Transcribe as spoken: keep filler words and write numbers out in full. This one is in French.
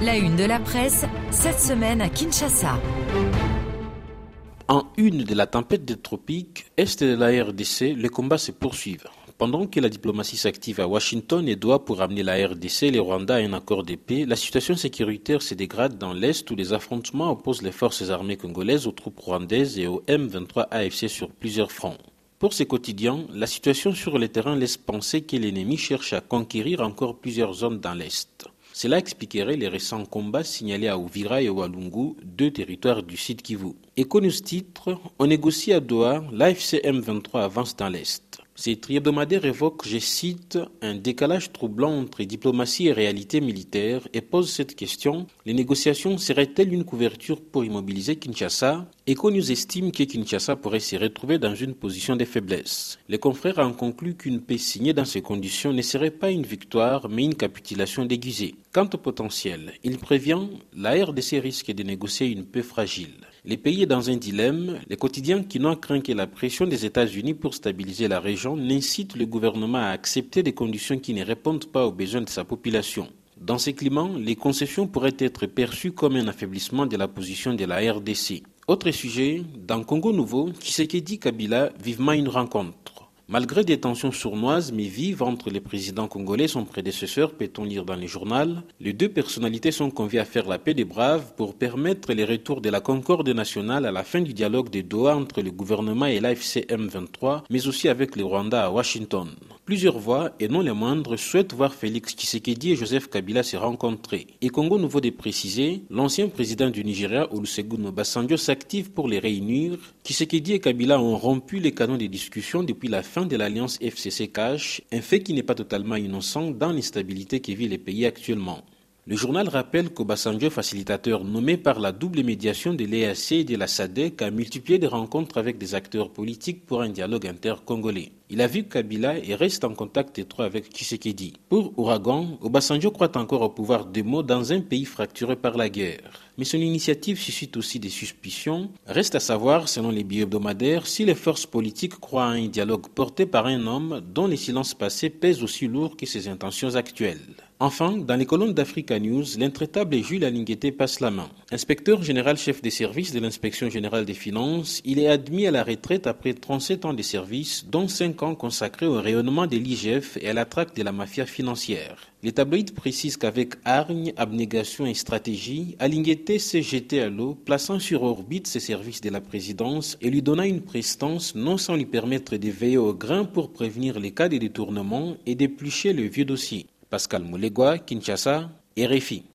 La une de la presse, cette semaine à Kinshasa. En une de la tempête des tropiques, est de la R D C, les combats se poursuivent. Pendant que la diplomatie s'active à Washington et doit pour amener la R D C et le Rwanda à un accord de paix, la situation sécuritaire se dégrade dans l'Est où les affrontements opposent les forces armées congolaises aux troupes rwandaises et au M vingt-trois A F C sur plusieurs fronts. Pour ces quotidiens, la situation sur le terrain laisse penser que l'ennemi cherche à conquérir encore plusieurs zones dans l'Est. Cela expliquerait les récents combats signalés à Uvira et Walungu, deux territoires du Sud Kivu. Econews titre, on négocie à Doha, l'A F C M vingt-trois avance dans l'Est. Ces hebdomadaires évoquent, je cite, un décalage troublant entre diplomatie et réalité militaire et posent cette question, les négociations seraient-elles une couverture pour immobiliser Kinshasa? Econews estime que Kinshasa pourrait se retrouver dans une position de faiblesse. Les confrères en concluent qu'une paix signée dans ces conditions ne serait pas une victoire, mais une capitulation déguisée. Quant au potentiel, il prévient, la R D C risque de négocier une paix fragile. Le pays est dans un dilemme. Les quotidiens qui n'ont craint que la pression des États-Unis pour stabiliser la région n'incitent le gouvernement à accepter des conditions qui ne répondent pas aux besoins de sa population. Dans ces climats, les concessions pourraient être perçues comme un affaiblissement de la position de la R D C. Autre sujet, dans Congo Nouveau, Tshisekedi Kabila vivement une rencontre. Malgré des tensions sournoises mais vives entre le président congolais et son prédécesseur, peut-on lire dans le journal, les deux personnalités sont conviées à faire la paix des braves pour permettre le retour de la concorde nationale à la fin du dialogue de Doha entre le gouvernement et l'A F C M vingt-trois, mais aussi avec le Rwanda à Washington. Plusieurs voix, et non les moindres, souhaitent voir Félix Tshisekedi et Joseph Kabila se rencontrer. Et Congo Nouveau de préciser, l'ancien président du Nigeria, Olusegun Obasanjo, s'active pour les réunir. Tshisekedi et Kabila ont rompu les canaux des discussions depuis la fin de l'alliance F C C Cash, un fait qui n'est pas totalement innocent dans l'instabilité qui vit les pays actuellement. Le journal rappelle qu'Obasanjo, facilitateur nommé par la double médiation de l'E A C et de la S A D C, a multiplié des rencontres avec des acteurs politiques pour un dialogue intercongolais. Il a vu Kabila et reste en contact étroit avec Tshisekedi. Pour Ouragan, Obasanjo croit encore au pouvoir des mots dans un pays fracturé par la guerre. Mais son initiative suscite aussi des suspicions. Reste à savoir, selon les billets hebdomadaires, si les forces politiques croient à un dialogue porté par un homme dont les silences passés pèsent aussi lourd que ses intentions actuelles. Enfin, dans les colonnes d'Africa News, l'intraitable Jules Alingueté passe la main. Inspecteur général chef des services de l'inspection générale des finances, il est admis à la retraite après trente-sept ans de service, dont cinq ans consacrés au rayonnement de l'I G F et à la traque de la mafia financière. Les tabloïds précisent qu'avec hargne, abnégation et stratégie, Alingueté s'est jeté à l'eau, plaçant sur orbite ses services de la présidence et lui donnant une prestance non sans lui permettre de veiller au grain pour prévenir les cas de détournement et d'éplucher le vieux dossier. Pascal Moulegua, Kinshasa, R F I.